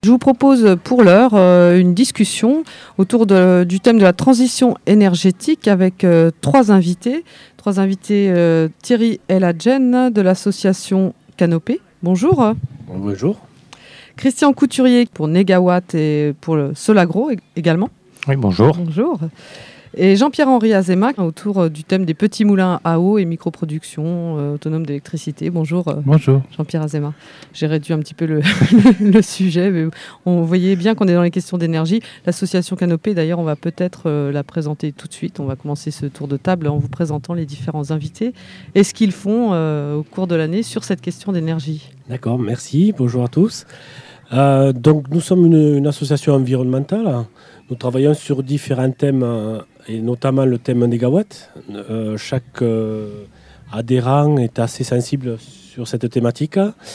Je vous propose pour l'heure une discussion autour du thème de la transition énergétique avec trois invités. Thierry Eladjen de l'association Canopée. Bonjour. Bonjour. Christian Couturier pour Negawatt et pour le Solagro également. Oui, bonjour. Bonjour. Et Jean-Pierre-Henri Azéma autour du thème des petits moulins à eau et microproduction autonome d'électricité. Bonjour. Bonjour. Jean-Pierre Azéma. J'ai réduit un petit peu le sujet, mais on voyait bien qu'on est dans les questions d'énergie. L'association Canopée, d'ailleurs, on va peut-être la présenter tout de suite. On va commencer ce tour de table en vous présentant les différents invités et ce qu'ils font au cours de l'année sur cette question d'énergie. D'accord, merci. Bonjour à tous. Donc, nous sommes une association environnementale. Nous travaillons sur différents thèmes, et notamment le thème Negawatt. Chaque adhérent est assez sensible sur cette thématique.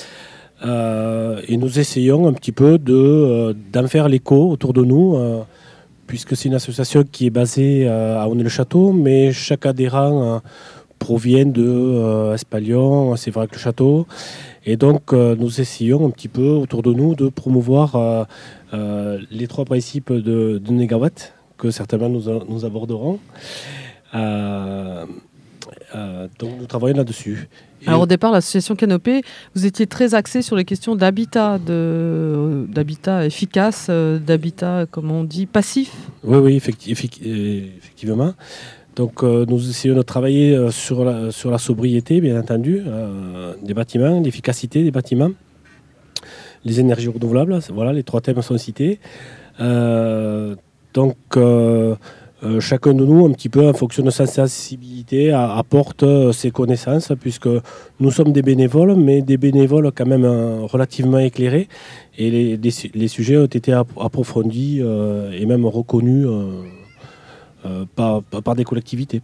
Et nous essayons un petit peu d'en faire l'écho autour de nous, puisque c'est une association qui est basée à Onet-le-Château, mais chaque adhérent provient de Espalion, Séverac-le-Château. Et donc, nous essayons un petit peu autour de nous de promouvoir les trois principes de Negawatt, que certainement nous aborderons. Donc, nous travaillons là-dessus. Alors, au départ, l'association Canopée, vous étiez très axé sur les questions d'habitat, d'habitat efficace, d'habitat, comme on dit, passif. Oui, effectivement. Donc, nous essayons de travailler sur la sobriété, bien entendu, des bâtiments, l'efficacité des bâtiments, les énergies renouvelables. Voilà, les trois thèmes sont cités. Donc, chacun de nous, un petit peu en fonction de sa sensibilité, apporte ses connaissances, puisque nous sommes des bénévoles, mais des bénévoles quand même relativement éclairés. Et les sujets ont été approfondis et même reconnus par des collectivités.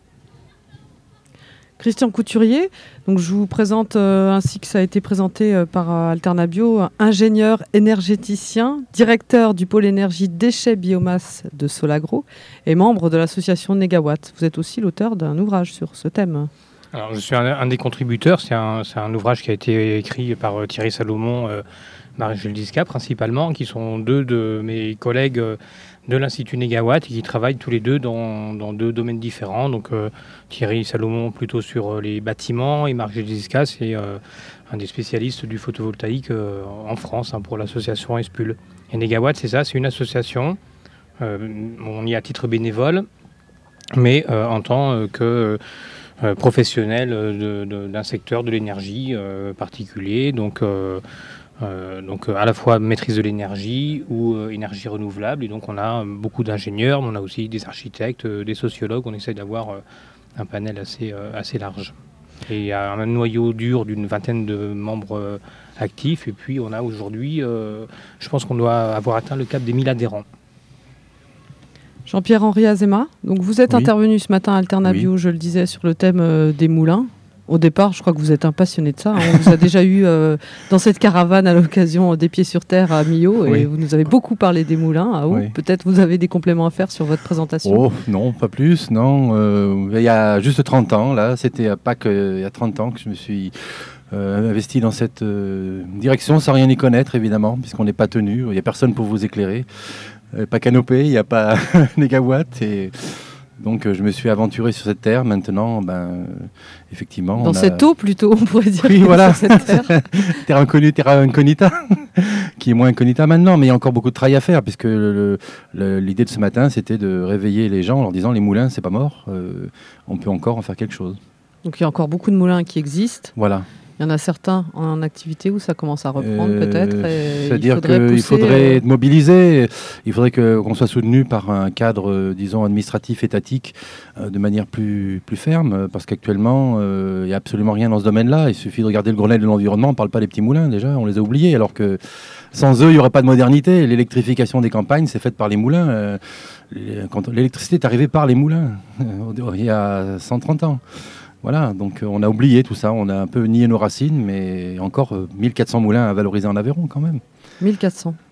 Christian Couturier, donc je vous présente ainsi que ça a été présenté par Alternabio, ingénieur énergéticien, directeur du pôle énergie déchets biomasse de Solagro et membre de l'association Negawatt. Vous êtes aussi l'auteur d'un ouvrage sur ce thème. Alors, je suis un des contributeurs. C'est un ouvrage qui a été écrit par Thierry Salomon, Marie-Jules Disca principalement, qui sont deux de mes collègues de l'Institut Negawatt et qui travaillent tous les deux dans deux domaines différents. Donc Thierry Salomon plutôt sur les bâtiments et Marie-Jules Disca, c'est un des spécialistes du photovoltaïque en France pour l'association Espul. Et Negawatt, c'est ça, c'est une association. On y est à titre bénévole, mais en tant que professionnel d'un secteur de l'énergie particulier. Donc à la fois maîtrise de l'énergie ou énergie renouvelable. Et donc on a beaucoup d'ingénieurs, mais on a aussi des architectes, des sociologues. On essaie d'avoir un panel assez large. Et il y a un noyau dur d'une vingtaine de membres actifs. Et puis on a aujourd'hui, je pense qu'on doit avoir atteint le cap des 1000 adhérents. Jean-Pierre-Henri Azéma, donc vous êtes intervenu ce matin à Alternabio, je le disais, sur le thème des moulins. Au départ, je crois que vous êtes un passionné de ça. On vous a déjà eu dans cette caravane à l'occasion des Pieds sur Terre à Millau et vous nous avez beaucoup parlé des moulins à eau. Oui. Peut-être vous avez des compléments à faire sur votre présentation. Oh non, pas plus, non. Il y a juste 30 ans, là, c'était à Pâques, il y a 30 ans que je me suis investi dans cette direction sans rien y connaître, évidemment, puisqu'on n'est pas tenu. Il n'y a personne pour vous éclairer. Pas Canopée, il n'y a pas Negawatt et... Donc je me suis aventuré sur cette terre. Maintenant, effectivement... Dans cette eau plutôt, on pourrait dire. Oui, voilà. Sur cette terre. Terra incognita, qui est moins incognita maintenant, mais il y a encore beaucoup de travail à faire, puisque l'idée de ce matin, c'était de réveiller les gens en leur disant les moulins, c'est pas mort, on peut encore en faire quelque chose. Donc il y a encore beaucoup de moulins qui existent. Voilà. Il y en a certains en activité où ça commence à reprendre peut-être. C'est-à-dire qu'il faudrait être mobilisé, il faudrait qu'on soit soutenu par un cadre, disons, administratif, étatique, de manière plus ferme, parce qu'actuellement, il n'y a absolument rien dans ce domaine-là. Il suffit de regarder le Grenelle de l'environnement, on ne parle pas des petits moulins déjà, on les a oubliés, alors que sans eux, il n'y aurait pas de modernité. L'électrification des campagnes, c'est faite par les moulins. Quand l'électricité est arrivée par les moulins, il y a 130 ans. Voilà, donc on a oublié tout ça, on a un peu nié nos racines, mais encore 1400 moulins à valoriser en Aveyron quand même. 1400 Oui,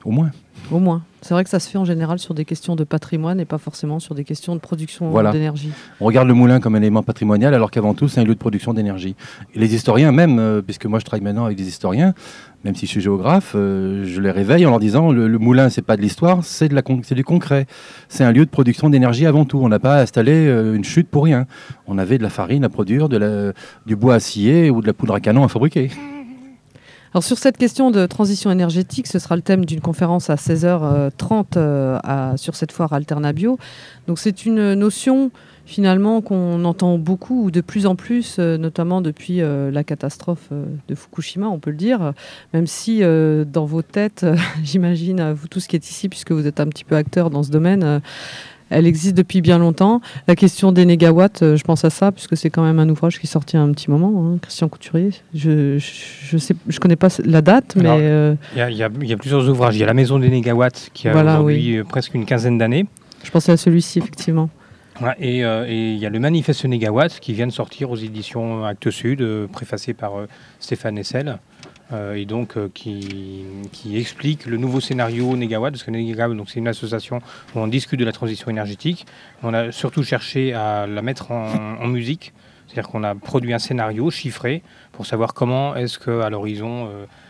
Au moins. Au moins. C'est vrai que ça se fait en général sur des questions de patrimoine et pas forcément sur des questions de production d'énergie. On regarde le moulin comme un élément patrimonial alors qu'avant tout c'est un lieu de production d'énergie. Et les historiens même, puisque moi je travaille maintenant avec des historiens, même si je suis géographe, je les réveille en leur disant le moulin c'est pas de l'histoire, c'est du concret. C'est un lieu de production d'énergie avant tout. On n'a pas installé une chute pour rien. On avait de la farine à produire, du bois à scier ou de la poudre à canon à fabriquer. Alors sur cette question de transition énergétique, ce sera le thème d'une conférence à 16h30 sur cette foire Alternabio. Donc c'est une notion finalement qu'on entend beaucoup ou de plus en plus, notamment depuis la catastrophe de Fukushima, on peut le dire, même si dans vos têtes, j'imagine, vous tous qui êtes ici, puisque vous êtes un petit peu acteurs dans ce domaine, elle existe depuis bien longtemps. La question des négawatts, je pense à ça, puisque c'est quand même un ouvrage qui est sorti un petit moment, hein, Christian Couturier. Je connais pas la date, mais... Il y a plusieurs ouvrages. Il y a La Maison des négawatts, qui a aujourd'hui presque une quinzaine d'années. Je pensais à celui-ci, effectivement. Ouais, et il y a le Manifeste Négawatt qui vient de sortir aux éditions Actes Sud, préfacé par Stéphane Hessel, et donc qui explique le nouveau scénario Négawatt, parce que Négawatt, donc c'est une association où on discute de la transition énergétique. On a surtout cherché à la mettre en musique, c'est-à-dire qu'on a produit un scénario chiffré pour savoir comment est-ce qu'à l'horizon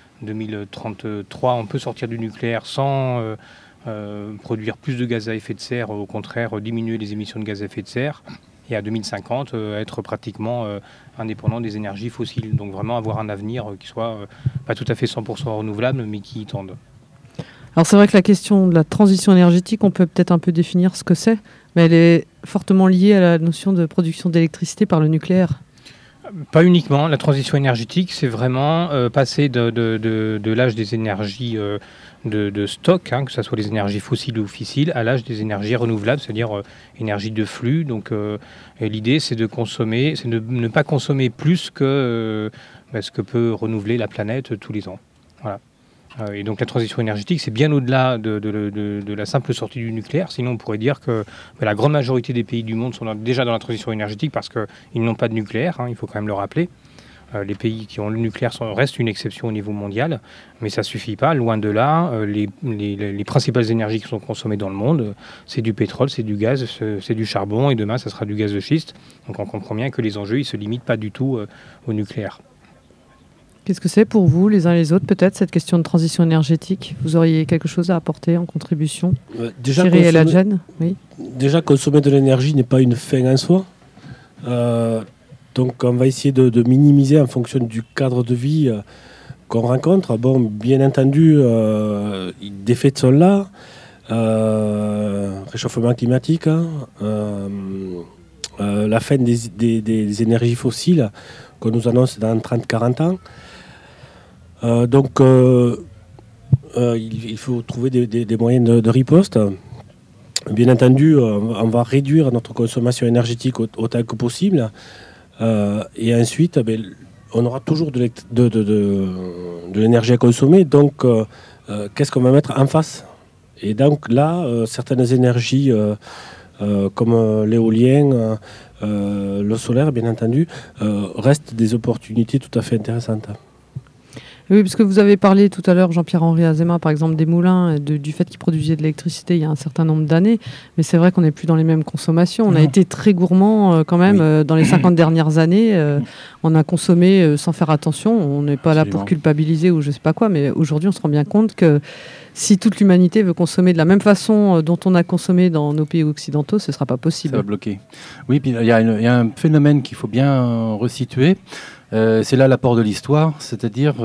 2033 on peut sortir du nucléaire sans... produire plus de gaz à effet de serre, au contraire diminuer les émissions de gaz à effet de serre, et à 2050 être pratiquement indépendant des énergies fossiles. Donc vraiment avoir un avenir qui soit pas tout à fait 100% renouvelable, mais qui y tende. Alors c'est vrai que la question de la transition énergétique, on peut peut-être un peu définir ce que c'est, mais elle est fortement liée à la notion de production d'électricité par le nucléaire. Pas uniquement. La transition énergétique, c'est vraiment passer de l'âge des énergies de stock, hein, que ce soit les énergies fossiles ou fissiles, à l'âge des énergies renouvelables, c'est-à-dire énergie de flux. Donc l'idée, c'est de consommer, c'est de ne pas consommer plus que ce que peut renouveler la planète tous les ans. Voilà. Et donc la transition énergétique, c'est bien au-delà de la simple sortie du nucléaire. Sinon, on pourrait dire que la grande majorité des pays du monde sont déjà dans la transition énergétique parce qu'ils n'ont pas de nucléaire, hein, il faut quand même le rappeler. Les pays qui ont le nucléaire restent une exception au niveau mondial, mais ça ne suffit pas. Loin de là, les principales énergies qui sont consommées dans le monde, c'est du pétrole, c'est du gaz, c'est du charbon, et demain, ça sera du gaz de schiste. Donc on comprend bien que les enjeux ne se limitent pas du tout au nucléaire. Qu'est-ce que c'est pour vous, les uns les autres, peut-être, cette question de transition énergétique ? Vous auriez quelque chose à apporter en contribution ? Déjà, consommer de l'énergie n'est pas une fin en soi. Donc on va essayer de minimiser en fonction du cadre de vie qu'on rencontre. Bon, bien entendu, des faits sont là. Réchauffement climatique, la fin des énergies fossiles qu'on nous annonce dans 30-40 ans. Donc il faut trouver des moyens de riposte. Bien entendu, on va réduire notre consommation énergétique autant que possible. Et ensuite, on aura toujours de l'énergie à consommer. Donc, qu'est-ce qu'on va mettre en face ? Et donc là, certaines énergies comme l'éolien, le solaire, bien entendu, restent des opportunités tout à fait intéressantes. Oui, parce que vous avez parlé tout à l'heure, Jean-Pierre-Henri Azéma, par exemple, des moulins, du fait qu'ils produisaient de l'électricité il y a un certain nombre d'années. Mais c'est vrai qu'on n'est plus dans les mêmes consommations. On a été très gourmands quand même dans les 50 dernières années. On a consommé sans faire attention. On n'est pas là pour culpabiliser ou je ne sais pas quoi. Mais aujourd'hui, on se rend bien compte que si toute l'humanité veut consommer de la même façon dont on a consommé dans nos pays occidentaux, ce ne sera pas possible. Ça va bloquer. Oui, puis il y a un phénomène qu'il faut bien resituer. C'est là l'apport de l'histoire, c'est-à-dire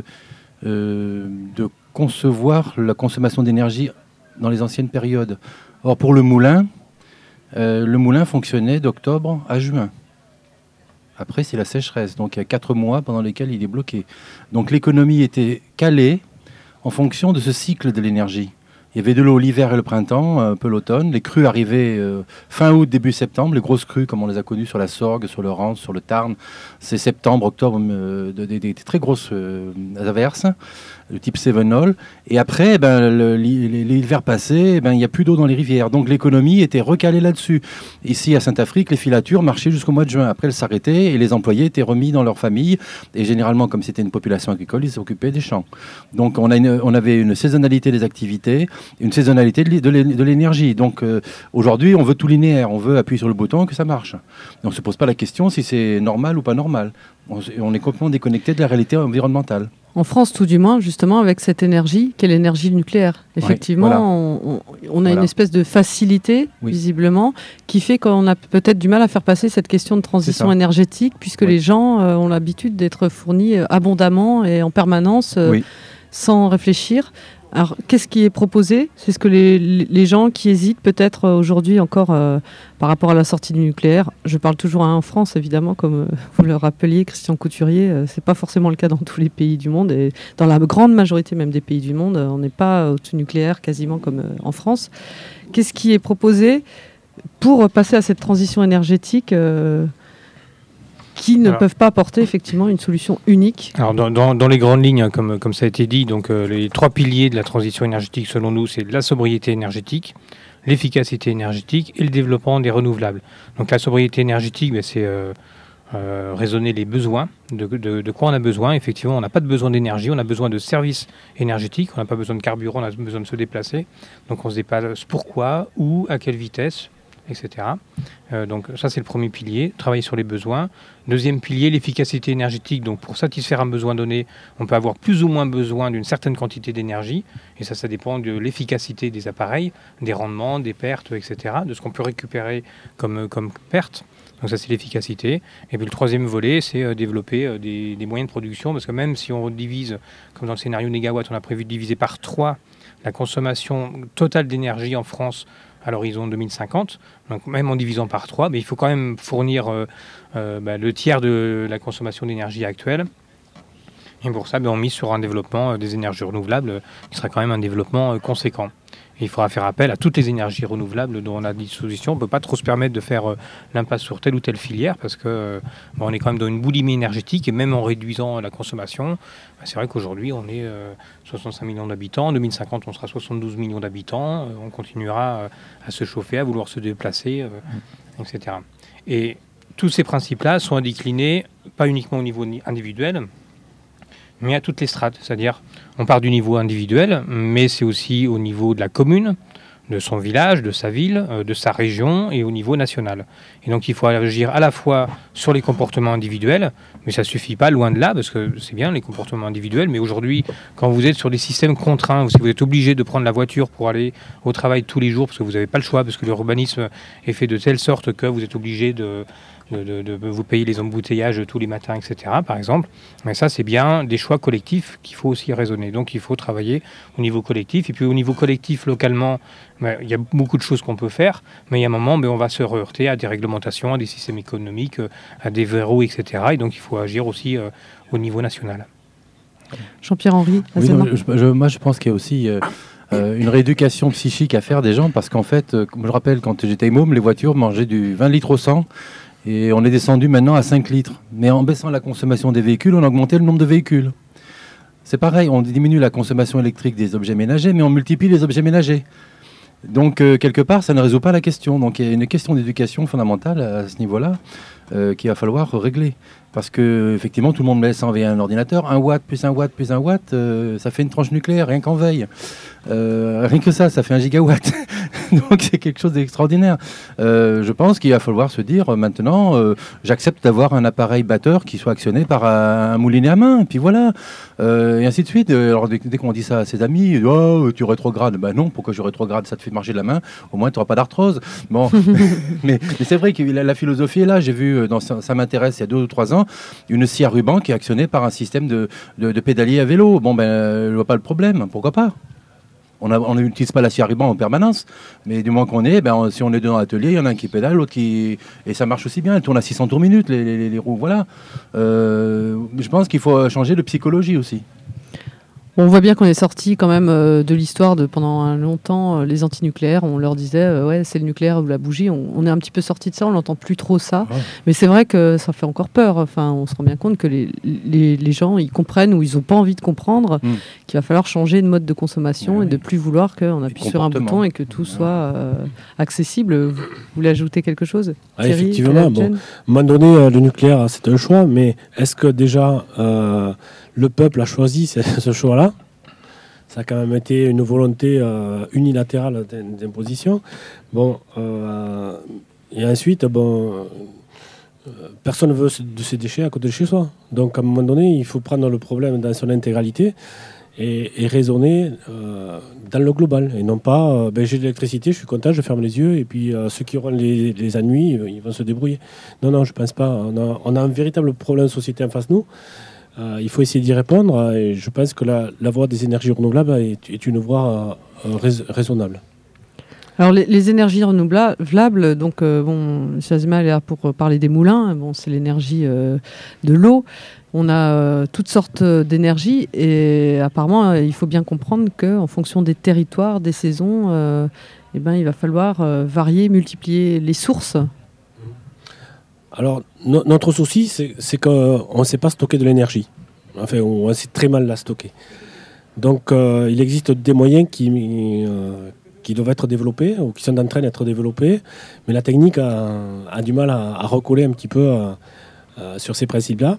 de concevoir la consommation d'énergie dans les anciennes périodes. Or, pour le moulin fonctionnait d'octobre à juin. Après, c'est la sécheresse, donc il y a 4 mois pendant lesquels il est bloqué. Donc l'économie était calée en fonction de ce cycle de l'énergie. Il y avait de l'eau l'hiver et le printemps, un peu l'automne. Les crues arrivaient fin août, début septembre. Les grosses crues, comme on les a connues sur la Sorgue, sur le Rance, sur le Tarn, c'est septembre, octobre, des très grosses averses, de type Sevenol. Et après, l'hiver passé, il n'y a plus d'eau dans les rivières. Donc l'économie était recalée là-dessus. Ici, à Saint-Affrique, les filatures marchaient jusqu'au mois de juin. Après, elles s'arrêtaient et les employés étaient remis dans leur famille. Et généralement, comme c'était une population agricole, ils s'occupaient des champs. Donc on avait une saisonnalité des activités, une saisonnalité de l'énergie. Donc aujourd'hui, on veut tout linéaire. On veut appuyer sur le bouton et que ça marche. On ne se pose pas la question si c'est normal ou pas normal. On est complètement déconnecté de la réalité environnementale. En France, tout du moins, justement, avec cette énergie, qui est l'énergie nucléaire. Effectivement, on a une espèce de facilité, visiblement, qui fait qu'on a peut-être du mal à faire passer cette question de transition énergétique, puisque les gens ont l'habitude d'être fournis abondamment et en permanence, sans réfléchir. Alors, qu'est-ce qui est proposé ? C'est ce que les gens qui hésitent peut-être aujourd'hui encore par rapport à la sortie du nucléaire. Je parle toujours en France, évidemment, comme vous le rappeliez, Christian Couturier. C'est pas forcément le cas dans tous les pays du monde. Et dans la grande majorité même des pays du monde, on n'est pas au nucléaire quasiment comme en France. Qu'est-ce qui est proposé pour passer à cette transition énergétique qui ne peuvent pas apporter effectivement une solution unique? Alors dans les grandes lignes, comme ça a été dit, donc les 3 piliers de la transition énergétique selon nous, c'est la sobriété énergétique, l'efficacité énergétique et le développement des renouvelables. Donc la sobriété énergétique, c'est raisonner les besoins, de quoi on a besoin. Effectivement, on n'a pas de besoin d'énergie, on a besoin de services énergétiques, on n'a pas besoin de carburant, on a besoin de se déplacer. Donc on se déplace pourquoi, où, à quelle vitesse, etc. Donc ça, c'est le premier pilier, travailler sur les besoins. Deuxième pilier, l'efficacité énergétique. Donc pour satisfaire un besoin donné, on peut avoir plus ou moins besoin d'une certaine quantité d'énergie. Et ça dépend de l'efficacité des appareils, des rendements, des pertes, etc., de ce qu'on peut récupérer comme pertes. Donc ça, c'est l'efficacité. Et puis le troisième volet, c'est développer des moyens de production. Parce que même si on divise, comme dans le scénario Négawatt, on a prévu de diviser par 3 la consommation totale d'énergie en France à l'horizon 2050, donc même en divisant par 3, mais il faut quand même fournir le tiers de la consommation d'énergie actuelle. Et pour ça, on mise sur un développement des énergies renouvelables qui sera quand même un développement conséquent. Et il faudra faire appel à toutes les énergies renouvelables dont on a à disposition. On ne peut pas trop se permettre de faire l'impasse sur telle ou telle filière parce que on est quand même dans une boulimie énergétique et même en réduisant la consommation, c'est vrai qu'aujourd'hui on est 65 millions d'habitants. En 2050, on sera 72 millions d'habitants. On continuera à se chauffer, à vouloir se déplacer, etc. Et tous ces principes-là sont à décliner, pas uniquement au niveau individuel, mais à toutes les strates. C'est-à-dire, on part du niveau individuel, mais c'est aussi au niveau de la commune, de son village, de sa ville, de sa région et au niveau national. Et donc, il faut agir à la fois sur les comportements individuels, mais ça ne suffit pas, loin de là, parce que c'est bien les comportements individuels, mais aujourd'hui, quand vous êtes sur des systèmes contraints, si vous êtes obligé de prendre la voiture pour aller au travail tous les jours, parce que vous n'avez pas le choix, parce que l'urbanisme est fait de telle sorte que vous êtes obligé de vous payer les embouteillages tous les matins, etc., par exemple. Mais ça, c'est bien des choix collectifs qu'il faut aussi raisonner. Donc, il faut travailler au niveau collectif. Et puis, au niveau collectif, localement, il y a beaucoup de choses qu'on peut faire. Mais il y a un moment, on va se heurter à des réglementations, à des systèmes économiques, à des verrous, etc. Et donc, il faut agir aussi au niveau national. Jean-Pierre Henry, moi, je pense qu'il y a aussi... une rééducation psychique à faire des gens, parce qu'en fait, je me rappelle, quand j'étais môme, les voitures mangeaient du 20 litres au 100, et on est descendu maintenant à 5 litres. Mais en baissant la consommation des véhicules, on a augmenté le nombre de véhicules. C'est pareil, on diminue la consommation électrique des objets ménagers, mais on multiplie les objets ménagers. Donc, quelque part, ça ne résout pas la question. Donc, il y a une question d'éducation fondamentale à ce niveau-là qu'il va falloir régler. Parce que, effectivement, tout le monde laisse enlever un ordinateur. 1 watt plus 1 watt plus 1 watt, ça fait une tranche nucléaire, rien qu'en veille. Rien que ça fait 1 gigawatt. Donc, c'est quelque chose d'extraordinaire. Je pense qu'il va falloir se dire, maintenant, j'accepte d'avoir un appareil batteur qui soit actionné par un moulinet à main. Et puis voilà. Et ainsi de suite. Alors, dès qu'on dit ça à ses amis, oh, tu rétrogrades. Ben non, pourquoi je rétrograde? Ça te fait marcher de la main. Au moins, tu n'auras pas d'arthrose. Bon. mais c'est vrai que la philosophie est là. J'ai vu, ça m'intéresse, il y a 2 ou 3 ans, une scie à ruban qui est actionnée par un système de pédalier à vélo. Bon, je ne vois pas le problème. Pourquoi pas? On n'utilise pas la scie à ruban en permanence, mais du moment qu'on est, si on est dans l'atelier, il y en a un qui pédale, l'autre qui... Et ça marche aussi bien, elle tourne à 600 tours minute, les roues, voilà. Je pense qu'il faut changer de psychologie aussi. On voit bien qu'on est sorti quand même de l'histoire de pendant longtemps les antinucléaires. On leur disait ouais c'est le nucléaire ou la bougie. On est un petit peu sorti de ça. On n'entend plus trop ça. Ouais. Mais c'est vrai que ça fait encore peur. Enfin, on se rend bien compte que les gens ils comprennent ou ils n'ont pas envie de comprendre qu'il va falloir changer de mode de consommation et de plus vouloir qu'on appuie sur un bouton et que tout soit accessible. Vous voulez ajouter quelque chose, Thierry, effectivement. Bon, à un moment donné, le nucléaire c'est un choix, mais est-ce que déjà le peuple a choisi ce choix-là? Ça a quand même été une volonté unilatérale d'imposition. Bon, et ensuite, personne ne veut de ces déchets à côté de chez soi. Donc, à un moment donné, il faut prendre le problème dans son intégralité et raisonner dans le global. Et non pas, j'ai de l'électricité, je suis content, je ferme les yeux, et puis ceux qui auront les ennuis, ils vont se débrouiller. Non, je ne pense pas. On a un véritable problème de société en face de nous. Il faut essayer d'y répondre et je pense que la voie des énergies renouvelables est une voie raisonnable. Alors les énergies renouvelables, donc Chazima est là pour parler des moulins. Bon, c'est l'énergie de l'eau. On a toutes sortes d'énergies et apparemment il faut bien comprendre qu'en fonction des territoires, des saisons, il va falloir varier, multiplier les sources. Alors, notre souci, c'est qu'on ne sait pas stocker de l'énergie. Enfin, on sait très mal la stocker. Donc, il existe des moyens qui doivent être développés ou qui sont en train d'être développés, mais la technique a du mal à recoller un petit peu sur ces principes-là.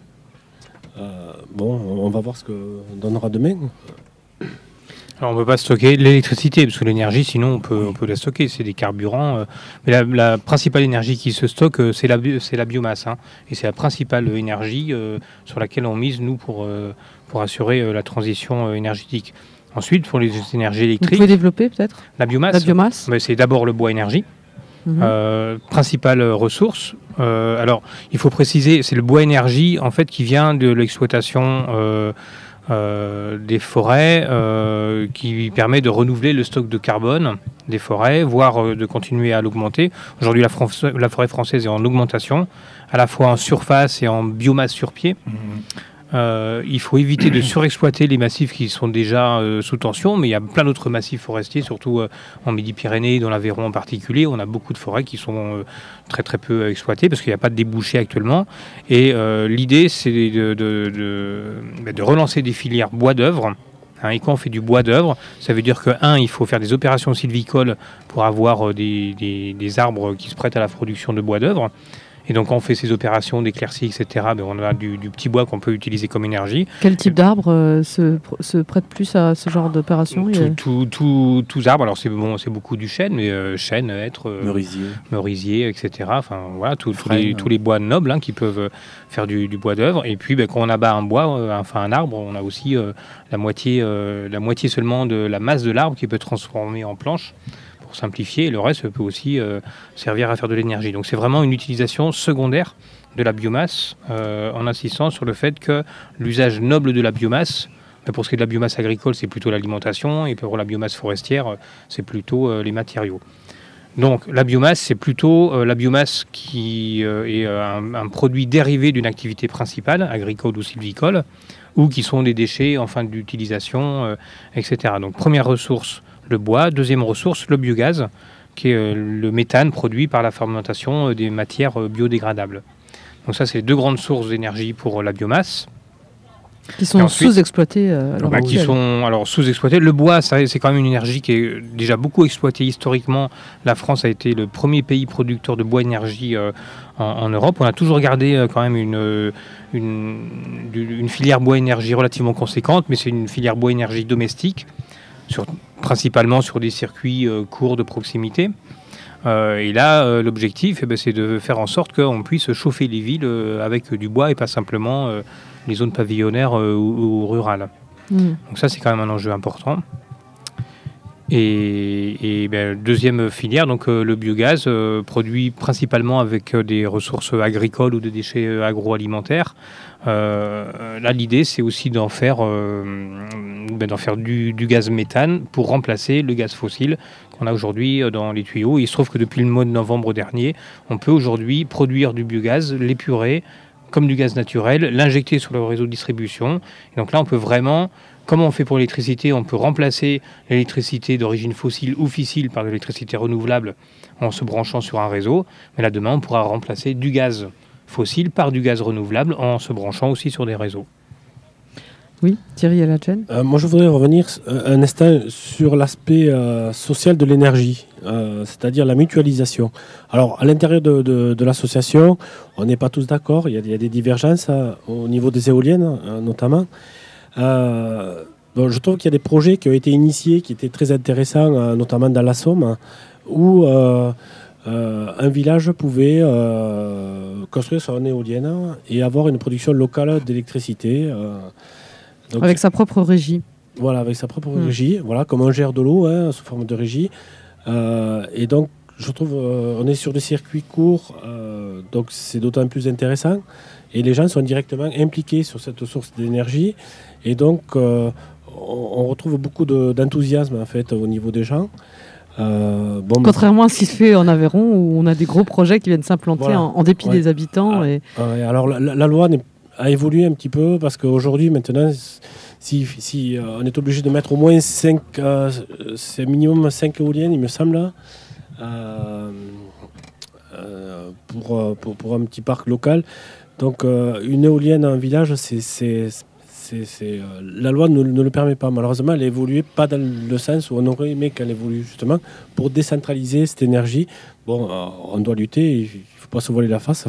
On va voir ce que donnera demain. Alors on ne peut pas stocker l'électricité, parce que l'énergie, sinon on peut la stocker, c'est des carburants. Mais la principale énergie qui se stocke, c'est la biomasse. Et c'est la principale énergie sur laquelle on mise, nous, pour assurer la transition énergétique. Ensuite, pour les énergies électriques... Vous pouvez développer peut-être la biomasse. C'est d'abord le bois énergie. Principale ressource. Alors, il faut préciser, c'est le bois énergie, en fait, qui vient de l'exploitation... des forêts qui permet de renouveler le stock de carbone des forêts, voire de continuer à l'augmenter. Aujourd'hui, la forêt française est en augmentation, à la fois en surface et en biomasse sur pied. Il faut éviter de surexploiter les massifs qui sont déjà sous tension, mais il y a plein d'autres massifs forestiers, surtout en Midi-Pyrénées, dans l'Aveyron en particulier. On a beaucoup de forêts qui sont très très peu exploitées parce qu'il n'y a pas de débouchés actuellement. Et l'idée, c'est de relancer des filières bois d'œuvre. Et quand on fait du bois d'œuvre, ça veut dire il faut faire des opérations sylvicoles pour avoir des arbres qui se prêtent à la production de bois d'œuvre. Et donc, quand on fait ces opérations d'éclaircie, etc., on a du petit bois qu'on peut utiliser comme énergie. Quel type d'arbre se prête plus à ce genre d'opération? Tous arbres. Alors, c'est beaucoup du chêne, mais chêne, hêtre, merisier, etc. Enfin, voilà, tous les bois nobles qui peuvent faire du bois d'œuvre. Et puis, quand on abat un arbre, on a aussi la moitié seulement de la masse de l'arbre qui peut transformer en planche. Simplifier, et le reste peut aussi servir à faire de l'énergie. Donc c'est vraiment une utilisation secondaire de la biomasse en insistant sur le fait que l'usage noble de la biomasse, pour ce qui est de la biomasse agricole, c'est plutôt l'alimentation, et pour la biomasse forestière, c'est plutôt les matériaux. Donc la biomasse, c'est plutôt la biomasse qui est un produit dérivé d'une activité principale, agricole ou sylvicole, ou qui sont des déchets en fin d'utilisation, etc. Donc première ressource, le bois. Deuxième ressource, le biogaz, qui est le méthane produit par la fermentation des matières biodégradables. Donc ça, c'est les deux grandes sources d'énergie pour la biomasse. Qui sont sous-exploitées. Sous-exploitées. Le bois, c'est quand même une énergie qui est déjà beaucoup exploitée historiquement. La France a été le premier pays producteur de bois énergie en Europe. On a toujours gardé quand même une filière bois énergie relativement conséquente, mais c'est une filière bois énergie domestique, principalement sur des circuits courts de proximité. Et là, l'objectif, c'est de faire en sorte qu'on puisse chauffer les villes avec du bois et pas simplement les zones pavillonnaires ou rurales. Donc ça, c'est quand même un enjeu important. Et deuxième filière, donc le biogaz, produit principalement avec des ressources agricoles ou des déchets agroalimentaires. Là, l'idée, c'est aussi d'en faire du gaz méthane pour remplacer le gaz fossile qu'on a aujourd'hui dans les tuyaux. Il se trouve que depuis le mois de novembre dernier, on peut aujourd'hui produire du biogaz, l'épurer, comme du gaz naturel, l'injecter sur le réseau de distribution. Et donc là, on peut vraiment, comme on fait pour l'électricité, on peut remplacer l'électricité d'origine fossile ou fissile par de l'électricité renouvelable en se branchant sur un réseau. Mais là, demain, on pourra remplacer du gaz fossile par du gaz renouvelable en se branchant aussi sur des réseaux. Oui, Thierry Aladjen. Moi, je voudrais revenir un instant sur l'aspect social de l'énergie, c'est-à-dire la mutualisation. Alors, à l'intérieur de l'association, on n'est pas tous d'accord. Il y a des divergences au niveau des éoliennes, notamment. Je trouve qu'il y a des projets qui ont été initiés, qui étaient très intéressants, notamment dans la Somme, où un village pouvait construire son éolienne et avoir une production locale d'électricité. Donc, avec sa propre régie. Voilà, avec sa propre régie, voilà, comme on gère de l'eau sous forme de régie. Et donc, je trouve on est sur des circuits courts, donc c'est d'autant plus intéressant. Et les gens sont directement impliqués sur cette source d'énergie. Et donc, on retrouve beaucoup d'enthousiasme en fait, au niveau des gens. Contrairement à ce qui se fait en Aveyron, où on a des gros projets qui viennent s'implanter en dépit des habitants. Alors, la loi a évolué un petit peu parce qu'aujourd'hui, maintenant, si on est obligé de mettre au moins 5, c'est minimum 5 éoliennes, il me semble, pour un petit parc local. Donc, une éolienne en village, la loi ne le permet pas. Malheureusement, elle a évolué pas dans le sens où on aurait aimé qu'elle évolue, justement, pour décentraliser cette énergie. Bon, on doit lutter, il ne faut pas se voiler la face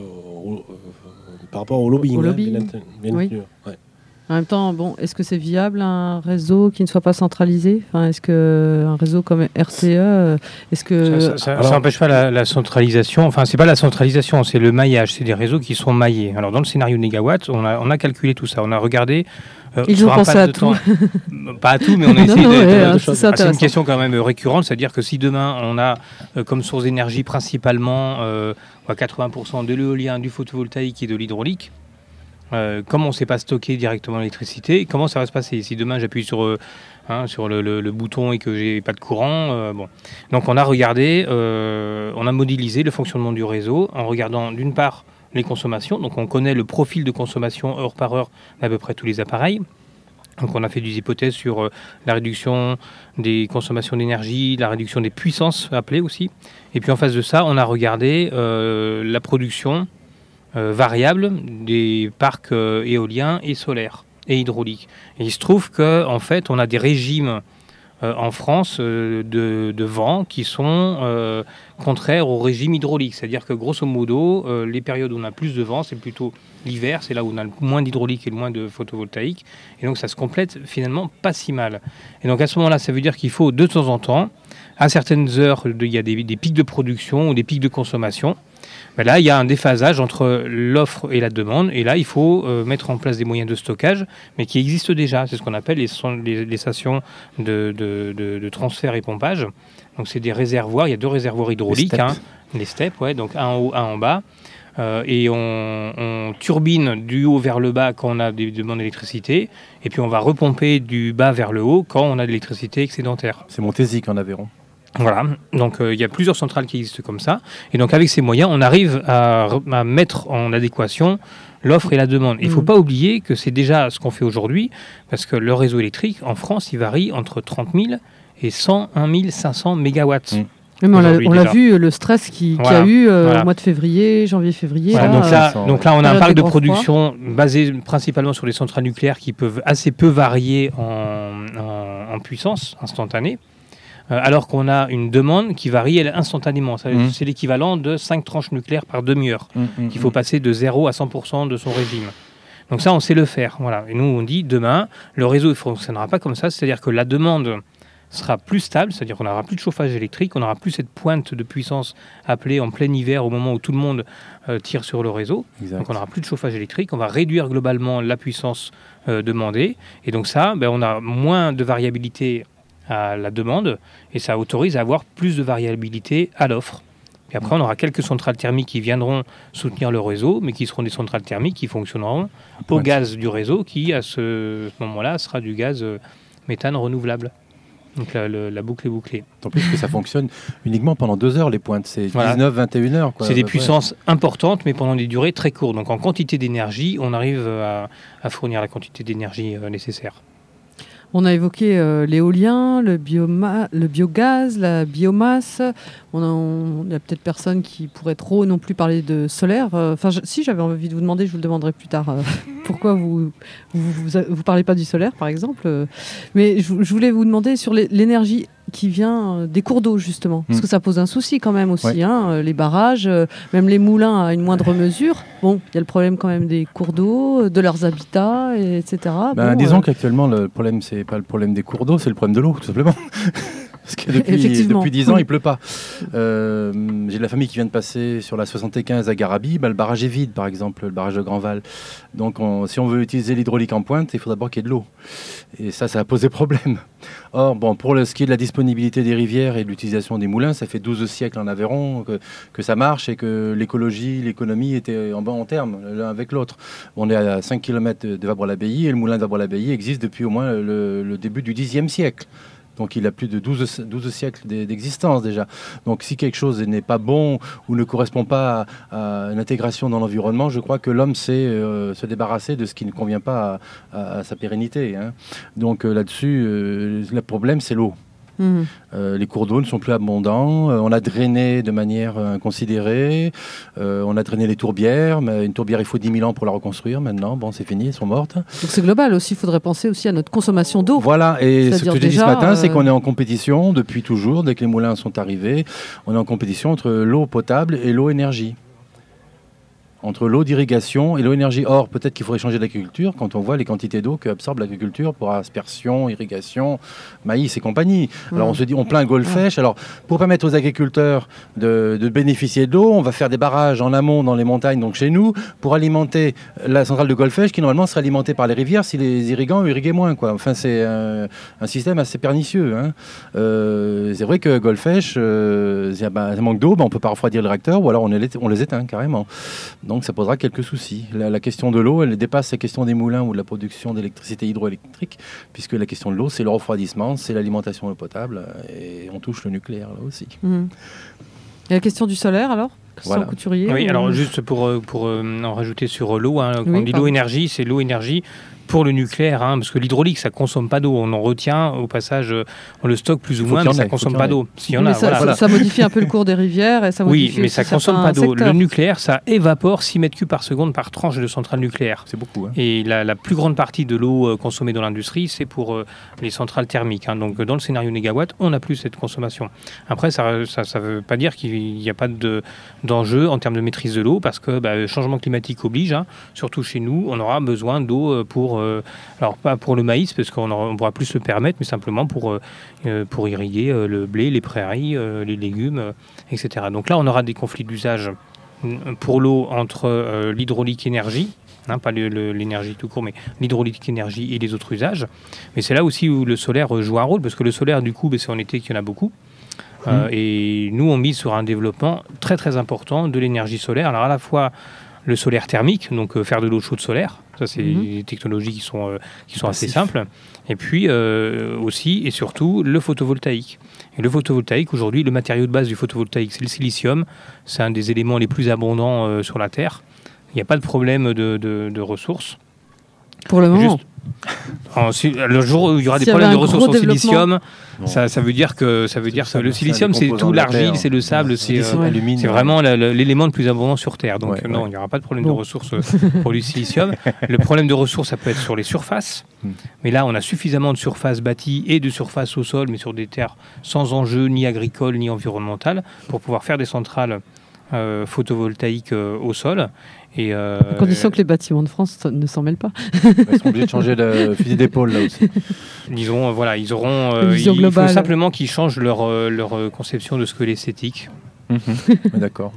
par rapport au lobbying. Bien oui. entendu, ouais. En même temps, est-ce que c'est viable un réseau qui ne soit pas centralisé ? Est-ce qu'un réseau comme RTE, est-ce que... Ça n'empêche pas la centralisation. Enfin, c'est pas la centralisation, c'est le maillage. C'est des réseaux qui sont maillés. Alors, dans le scénario Négawatt, on a calculé tout ça. On a regardé... Ils ont pensé à tout. Pas à tout, mais on a essayé c'est une question quand même récurrente, c'est-à-dire que si demain, on a comme source d'énergie principalement 80% de l'éolien, du photovoltaïque et de l'hydraulique, comme on ne sait pas stocker directement l'électricité, comment ça va se passer ? Si demain j'appuie sur le bouton et que j'ai pas de courant, Donc on a regardé, on a modélisé le fonctionnement du réseau en regardant d'une part les consommations, donc on connaît le profil de consommation heure par heure d'à peu près tous les appareils. Donc on a fait des hypothèses sur la réduction des consommations d'énergie, la réduction des puissances appelées aussi. Et puis en face de ça, on a regardé la production variable des parcs éoliens et solaires et hydrauliques. Et il se trouve qu'en fait, on a des régimes en France de vent qui sont contraires au régime hydraulique. C'est-à-dire que grosso modo, les périodes où on a plus de vent, c'est plutôt l'hiver, c'est là où on a le moins d'hydraulique et le moins de photovoltaïque. Et donc ça se complète finalement pas si mal. Et donc à ce moment-là, ça veut dire qu'il faut de temps en temps, à certaines heures, il y a des pics de production ou des pics de consommation. Mais là, il y a un déphasage entre l'offre et la demande. Et là, il faut mettre en place des moyens de stockage, mais qui existent déjà. C'est ce qu'on appelle les stations de transfert et pompage. Donc, c'est des réservoirs. Il y a 2 réservoirs hydrauliques. Les steppes, donc un en haut, un en bas. Et on turbine du haut vers le bas quand on a des demandes d'électricité. Et puis, on va repomper du bas vers le haut quand on a de l'électricité excédentaire. C'est Montésique en Aveyron. Voilà, donc il y a plusieurs centrales qui existent comme ça. Et donc avec ces moyens, on arrive à mettre en adéquation l'offre et la demande. Il ne faut pas oublier que c'est déjà ce qu'on fait aujourd'hui, parce que le réseau électrique, en France, il varie entre 30 000 et 101 500 mégawatts. Mais on l'a vu, le stress qu'il y a eu au mois de février, janvier-février. Voilà, donc là, on a un parc de production basé principalement sur les centrales nucléaires qui peuvent assez peu varier en puissance instantanée. Alors qu'on a une demande qui varie elle, instantanément. C'est l'équivalent de 5 tranches nucléaires par demi-heure. Il faut passer de 0 à 100% de son régime. Donc ça, on sait le faire. Voilà. Et nous, on dit, demain, le réseau ne fonctionnera pas comme ça. C'est-à-dire que la demande sera plus stable, c'est-à-dire qu'on n'aura plus de chauffage électrique, on n'aura plus cette pointe de puissance appelée en plein hiver au moment où tout le monde tire sur le réseau. Exact. Donc on n'aura plus de chauffage électrique, on va réduire globalement la puissance demandée. Et donc ça, on a moins de variabilité à la demande et ça autorise à avoir plus de variabilité à l'offre. Et après, on aura quelques centrales thermiques qui viendront soutenir le réseau, mais qui seront des centrales thermiques qui fonctionneront au gaz du réseau, qui à ce moment-là sera du gaz méthane renouvelable. Donc la boucle est bouclée. En plus que ça fonctionne uniquement pendant 2 heures, les pointes. C'est 19-21 heures. C'est des puissances importantes, mais pendant des durées très courtes. Donc en quantité d'énergie, on arrive à fournir la quantité d'énergie nécessaire. On a évoqué l'éolien, le biogaz, la biomasse. Il y a peut-être personne qui pourrait trop non plus parler de solaire. Si j'avais envie de vous demander, je vous le demanderai plus tard, pourquoi vous parlez pas du solaire, par exemple. Mais je voulais vous demander sur l'énergie qui vient des cours d'eau, justement. Parce que ça pose un souci quand même aussi. Ouais. Les barrages, même les moulins à une moindre mesure. Bon, il y a le problème quand même des cours d'eau, de leurs habitats, etc. Disons qu'actuellement, le problème, c'est pas le problème des cours d'eau, c'est le problème de l'eau, tout simplement. Parce que depuis 10 ans, il ne pleut pas. J'ai de la famille qui vient de passer sur la 75 à Garabi. Le barrage est vide, par exemple, le barrage de Grandval. Donc, si on veut utiliser l'hydraulique en pointe, il faut d'abord qu'il y ait de l'eau. Et ça a posé problème. Or, pour ce qui est de la disponibilité des rivières et de l'utilisation des moulins, ça fait 12 siècles en Aveyron que ça marche et que l'écologie, l'économie étaient en bon terme l'un avec l'autre. On est à 5 km de Vabre-l'Abbaye et le moulin de Vabre-l'Abbaye existe depuis au moins le début du Xe siècle. Donc il a plus de 12 siècles d'existence déjà. Donc si quelque chose n'est pas bon ou ne correspond pas à une intégration dans l'environnement, je crois que l'homme sait se débarrasser de ce qui ne convient pas à sa pérennité. Donc là-dessus, le problème c'est l'eau. Les cours d'eau ne sont plus abondants. On a drainé de manière inconsidérée. On a drainé les tourbières. Mais une tourbière, il faut 10 000 ans pour la reconstruire maintenant. Bon, c'est fini, elles sont mortes. Donc c'est global aussi. Il faudrait penser aussi à notre consommation d'eau. Voilà. Et ce que j'ai dit ce matin, c'est qu'on est en compétition depuis toujours. Dès que les moulins sont arrivés, on est en compétition entre l'eau potable et l'eau énergie. Entre l'eau d'irrigation et l'eau énergie. Or, peut-être qu'il faudrait changer d'agriculture quand on voit les quantités d'eau qu'absorbe l'agriculture pour aspersion, irrigation, maïs et compagnie. Alors on se dit, on plaint Golfech. Alors pour permettre aux agriculteurs de bénéficier d'eau, on va faire des barrages en amont dans les montagnes, donc chez nous, pour alimenter la centrale de Golfech qui normalement serait alimentée par les rivières si les irrigants irriguaient moins, quoi. Enfin, c'est un système assez pernicieux. C'est vrai que Golfech, il y a un manque d'eau, on peut pas refroidir le réacteur ou alors on les éteint carrément. Donc ça posera quelques soucis. La question de l'eau, elle dépasse la question des moulins ou de la production d'électricité hydroélectrique, puisque la question de l'eau, c'est le refroidissement, c'est l'alimentation en eau potable, et on touche le nucléaire là aussi. Et la question du solaire alors ? Christian Couturier. Oui, alors juste pour en rajouter sur l'eau, quand on dit l'eau-énergie, c'est l'eau-énergie pour le nucléaire, parce que l'hydraulique, ça ne consomme pas d'eau. On en retient, au passage, on le stocke plus ou moins, mais ça ne consomme pas d'eau. S'il y en a, ça modifie un peu le cours des rivières. Et ça oui, mais ça ne consomme pas d'eau. Le nucléaire, ça évapore 6 mètres cubes par seconde par tranche de centrale nucléaire. C'est beaucoup. Et la plus grande partie de l'eau consommée dans l'industrie, c'est pour les centrales thermiques. Donc dans le scénario négawatt, on n'a plus cette consommation. Après, ça ne veut pas dire qu'il n'y a pas d'enjeu en termes de maîtrise de l'eau, parce que le changement climatique oblige, surtout chez nous, on aura besoin d'eau pour... alors pas pour le maïs, parce qu'on pourra plus se le permettre, mais simplement pour irriguer le blé, les prairies, les légumes, etc. Donc là, on aura des conflits d'usage pour l'eau entre l'hydraulique énergie, pas l'énergie tout court, mais l'hydraulique énergie et les autres usages. Mais c'est là aussi où le solaire joue un rôle, parce que le solaire, du coup, c'est en été qu'il y en a beaucoup. Et nous, on mise sur un développement très très important de l'énergie solaire. Alors à la fois le solaire thermique, donc faire de l'eau chaude solaire, ça c'est des technologies qui sont assez simples. Et puis aussi et surtout le photovoltaïque. Et le photovoltaïque, aujourd'hui, le matériau de base du photovoltaïque, c'est le silicium. C'est un des éléments les plus abondants sur la Terre. Il n'y a pas de problème de ressources. Pour le moment. Le jour où il y aura des problèmes de ressources en silicium, ça veut dire que le silicium, c'est tout l'argile, c'est le sable, c'est vraiment l'élément le plus abondant sur Terre. Donc il n'y aura pas de problème de ressources pour le silicium. Le problème de ressources, ça peut être sur les surfaces. Mais là, on a suffisamment de surfaces bâties et de surfaces au sol, mais sur des terres sans enjeu ni agricole ni environnemental, pour pouvoir faire des centrales photovoltaïques au sol. Et à condition que les bâtiments de France ne s'en mêlent pas. Ils seront obligés de changer de fusil d'épaule là aussi. Il faut simplement qu'ils changent leur conception de ce que l'esthétique. D'accord.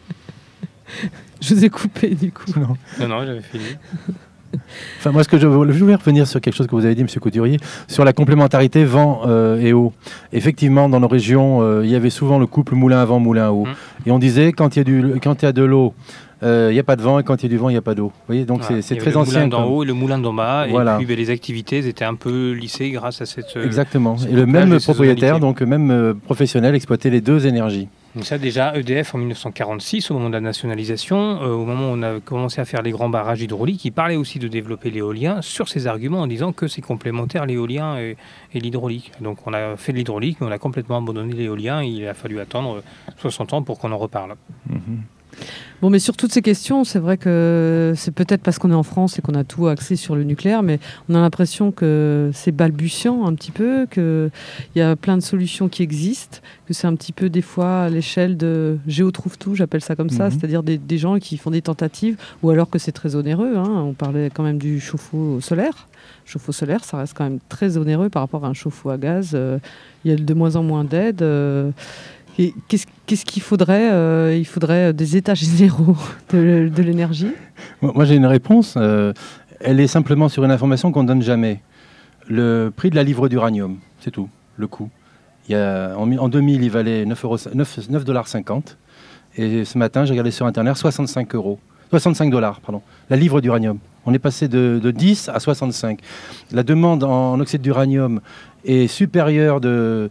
Je vous ai coupé du coup. Non, j'avais fini. Enfin, moi, je voulais revenir sur quelque chose que vous avez dit, M. Couturier, sur la complémentarité vent et eau. Effectivement, dans nos régions, il y avait souvent le couple moulin à vent, moulin à eau. Et on disait, quand il y a de l'eau il n'y a pas de vent, et quand il y a du vent, il n'y a pas d'eau. Vous voyez, donc c'est très ancien. Le moulin d'en haut et le moulin d'en bas, voilà. Et puis les activités étaient un peu lissées grâce à cette... Exactement, et le même propriétaire, donc même professionnel, exploitait les deux énergies. Donc ça déjà, EDF en 1946, au moment de la nationalisation, au moment où on a commencé à faire les grands barrages hydrauliques, il parlait aussi de développer l'éolien sur ces arguments en disant que c'est complémentaire l'éolien et l'hydraulique. Donc on a fait de l'hydraulique, mais on a complètement abandonné l'éolien. Il a fallu attendre 60 ans pour qu'on en reparle. Bon, mais sur toutes ces questions, c'est vrai que c'est peut-être parce qu'on est en France et qu'on a tout axé sur le nucléaire, mais on a l'impression que c'est balbutiant un petit peu, qu'il y a plein de solutions qui existent, que c'est un petit peu des fois à l'échelle de géotrouve-tout, j'appelle ça comme ça, c'est-à-dire des gens qui font des tentatives, ou alors que c'est très onéreux. On parlait quand même du chauffe-eau solaire. Chauffe-eau solaire, ça reste quand même très onéreux par rapport à un chauffe-eau à gaz. Il y a de moins en moins d'aides. Et qu'est-ce qu'il faudrait Il faudrait des états généraux de l'énergie. Moi, j'ai une réponse. Elle est simplement sur une information qu'on ne donne jamais. Le prix de la livre d'uranium, c'est tout, le coût. En 2000, il valait 9,50 $. Et ce matin, j'ai regardé sur Internet, 65 $, la livre d'uranium. On est passé de 10 à 65. La demande en oxyde d'uranium est supérieure de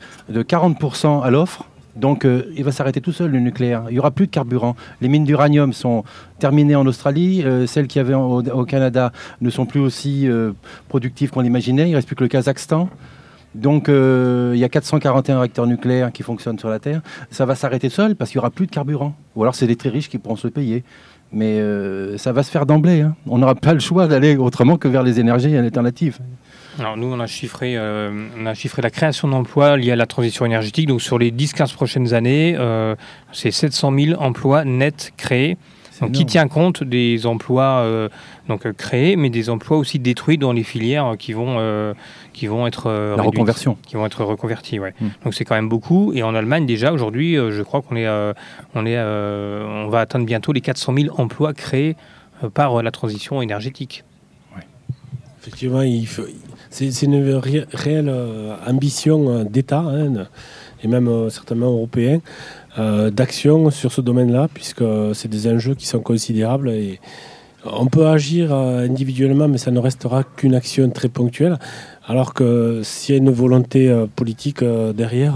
40% à l'offre. Donc il va s'arrêter tout seul, le nucléaire. Il n'y aura plus de carburant. Les mines d'uranium sont terminées en Australie. Celles qu'il y avait au Canada ne sont plus aussi productives qu'on l'imaginait. Il ne reste plus que le Kazakhstan. Donc il y a 441 réacteurs nucléaires qui fonctionnent sur la Terre. Ça va s'arrêter seul parce qu'il n'y aura plus de carburant. Ou alors c'est les très riches qui pourront se le payer. Mais ça va se faire d'emblée. On n'aura pas le choix d'aller autrement que vers les énergies alternatives. Alors nous, on a chiffré la création d'emplois liés à la transition énergétique. Donc sur les 10-15 prochaines années, c'est 700 000 emplois nets créés. Donc, qui tient compte des emplois créés, mais des emplois aussi détruits dans les filières qui vont être la reconversion, qui vont être reconvertis. Ouais. Donc c'est quand même beaucoup. Et en Allemagne déjà aujourd'hui, je crois on va atteindre bientôt les 400 000 emplois créés par la transition énergétique. Ouais. Effectivement, c'est une réelle ambition d'État, et même certainement européen, d'action sur ce domaine-là, puisque c'est des enjeux qui sont considérables. Et on peut agir individuellement, mais ça ne restera qu'une action très ponctuelle, alors que s'il y a une volonté politique derrière,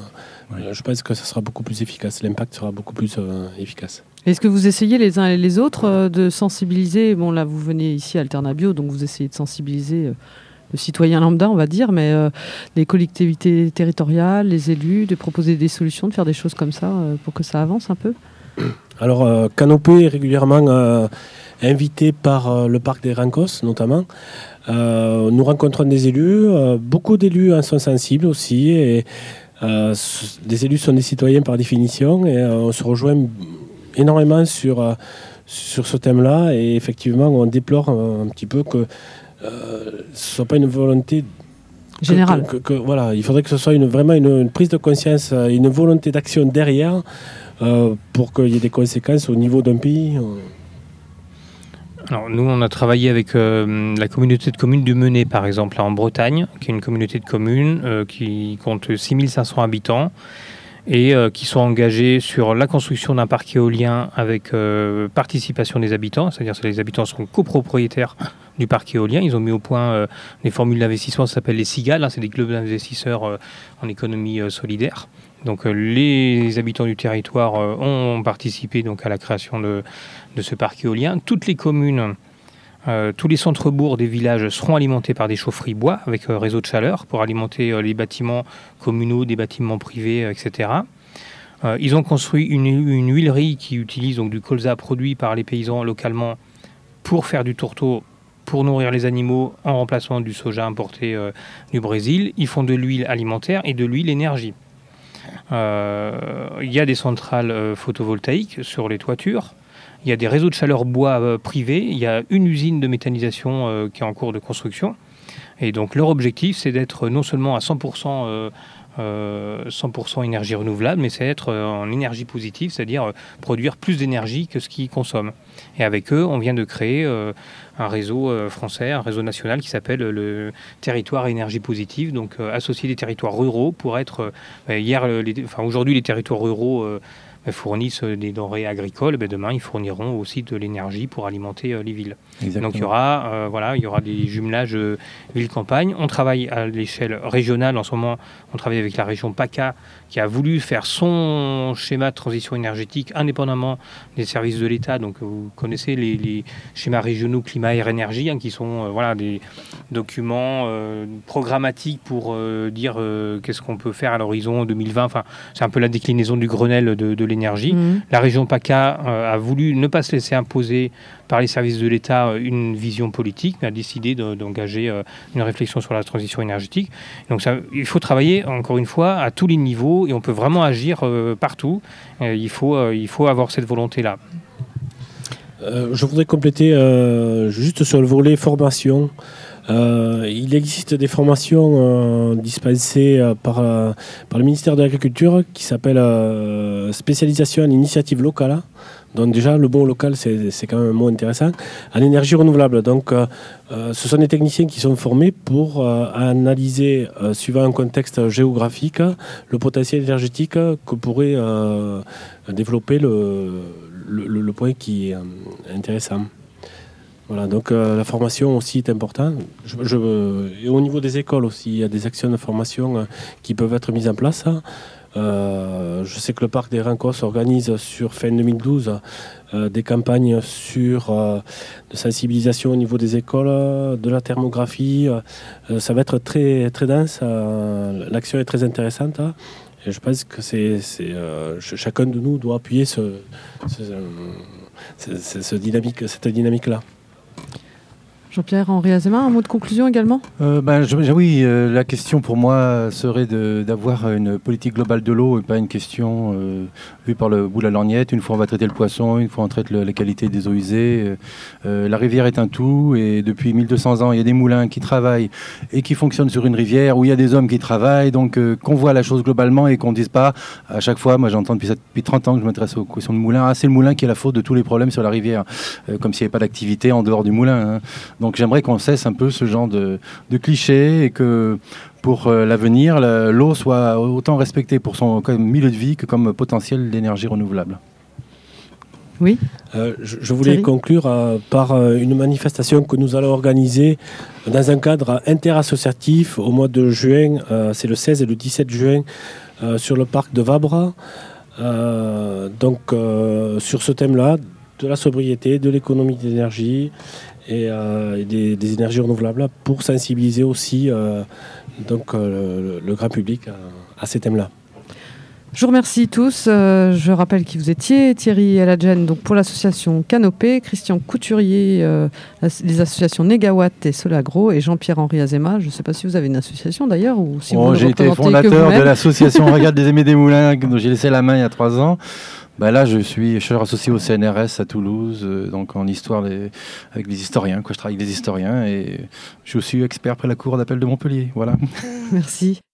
je pense que ça sera beaucoup plus efficace. L'impact sera beaucoup plus efficace. Est-ce que vous essayez les uns et les autres de sensibiliser ? Bon, là, vous venez ici à Alternabio, donc vous essayez de sensibiliser le citoyen lambda, on va dire, mais les collectivités territoriales, les élus, de proposer des solutions, de faire des choses comme ça pour que ça avance un peu ? Alors, Canopé est régulièrement invité par le parc des Rancos, notamment. Nous rencontrons des élus. Beaucoup d'élus en sont sensibles aussi. Et des élus sont des citoyens par définition. Et on se rejoint énormément sur ce thème-là. Et effectivement, on déplore un petit peu que ce ne soit pas une volonté générale. Voilà, il faudrait que ce soit vraiment une prise de conscience, une volonté d'action derrière pour qu'il y ait des conséquences au niveau d'un pays. Alors, nous, on a travaillé avec la communauté de communes du Menet, par exemple, là, en Bretagne, qui est une communauté de communes qui compte 6500 habitants et qui sont engagés sur la construction d'un parc éolien avec participation des habitants, c'est-à-dire que les habitants seront copropriétaires du parc éolien. Ils ont mis au point des formules d'investissement, ça s'appelle les CIGAL, c'est des clubs d'investisseurs en économie solidaire. Donc les habitants du territoire ont participé donc, à la création de ce parc éolien. Toutes les communes, tous les centres-bourgs des villages seront alimentés par des chaufferies bois avec réseau de chaleur pour alimenter les bâtiments communaux, des bâtiments privés, etc. Ils ont construit une huilerie qui utilise donc, du colza produit par les paysans localement pour faire du tourteau, pour nourrir les animaux en remplacement du soja importé du Brésil. Ils font de l'huile alimentaire et de l'huile énergie. Il y a des centrales photovoltaïques sur les toitures. Il y a des réseaux de chaleur bois privés. Il y a une usine de méthanisation qui est en cours de construction. Et donc leur objectif, c'est d'être non seulement à 100% énergie renouvelable, mais c'est être en énergie positive, c'est-à-dire produire plus d'énergie que ce qu'ils consomment. Et avec eux, on vient de créer un réseau français, un réseau national qui s'appelle le territoire énergie positive, donc associer des territoires ruraux pour être... aujourd'hui, les territoires ruraux fournissent des denrées agricoles, demain ils fourniront aussi de l'énergie pour alimenter les villes. Exactement. Donc il y aura des jumelages ville-campagne. On travaille à l'échelle régionale en ce moment. On travaille avec la région PACA qui a voulu faire son schéma de transition énergétique indépendamment des services de l'État. Donc vous connaissez les schémas régionaux climat, air, énergie, qui sont des documents programmatiques pour dire qu'est-ce qu'on peut faire à l'horizon 2020. Enfin, c'est un peu la déclinaison du Grenelle de l'énergie. La région PACA a voulu ne pas se laisser imposer par les services de l'État une vision politique, mais a décidé d'engager une réflexion sur la transition énergétique. Donc il faut travailler, encore une fois, à tous les niveaux et on peut vraiment agir partout. Il faut avoir cette volonté-là. Je voudrais compléter juste sur le volet formation. Il existe des formations dispensées par le ministère de l'Agriculture qui s'appellent spécialisation en initiative locale. Donc déjà, le mot local, c'est quand même un mot intéressant. En énergie renouvelable. Donc, ce sont des techniciens qui sont formés pour analyser, suivant un contexte géographique, le potentiel énergétique que pourrait développer le point qui est intéressant. Voilà, donc la formation aussi est importante. Et au niveau des écoles aussi, il y a des actions de formation qui peuvent être mises en place. Je sais que le parc des Rancos organise sur fin 2012 des campagnes de sensibilisation au niveau des écoles, de la thermographie. Ça va être très, très dense. L'action est très intéressante. Et je pense que chacun de nous doit appuyer cette dynamique-là. Jean-Pierre-Henri Azéma, un mot de conclusion également ? Oui, la question pour moi serait d'avoir une politique globale de l'eau et pas une question vue par le bout de la lorgnette. Une fois on va traiter le poisson, une fois on traite la qualité des eaux usées. La rivière est un tout et depuis 1200 ans, il y a des moulins qui travaillent et qui fonctionnent sur une rivière où il y a des hommes qui travaillent. Donc qu'on voit la chose globalement et qu'on ne dise pas à chaque fois, moi j'entends depuis 30 ans que je m'intéresse aux questions de moulins, c'est le moulin qui est la faute de tous les problèmes sur la rivière, comme s'il n'y avait pas d'activité en dehors du moulin. Donc j'aimerais qu'on cesse un peu ce genre de clichés et que pour l'avenir, l'eau soit autant respectée pour son comme milieu de vie que comme potentiel d'énergie renouvelable. Oui. Je voulais conclure par une manifestation que nous allons organiser dans un cadre interassociatif au mois de juin. C'est le 16 et le 17 juin sur le parc de Vabres. Sur ce thème-là, de la sobriété, de l'économie d'énergie et des énergies renouvelables pour sensibiliser aussi le grand public à ces thèmes-là. Je vous remercie tous. Je rappelle qui vous étiez. Thierry Eladjen, donc pour l'association Canopée, Christian Couturier, les associations Négawatt et Solagro, et Jean-Pierre-Henri Azéma. Je ne sais pas si vous avez une association d'ailleurs ou si vous j'ai été fondateur de l'association Regarde des Aimés des Moulins, dont j'ai laissé la main il y a 3 ans. Là, je suis associé au CNRS à Toulouse, donc en histoire avec les historiens. Je travaille avec des historiens et je suis aussi expert près la cour d'appel de Montpellier. Voilà. Merci.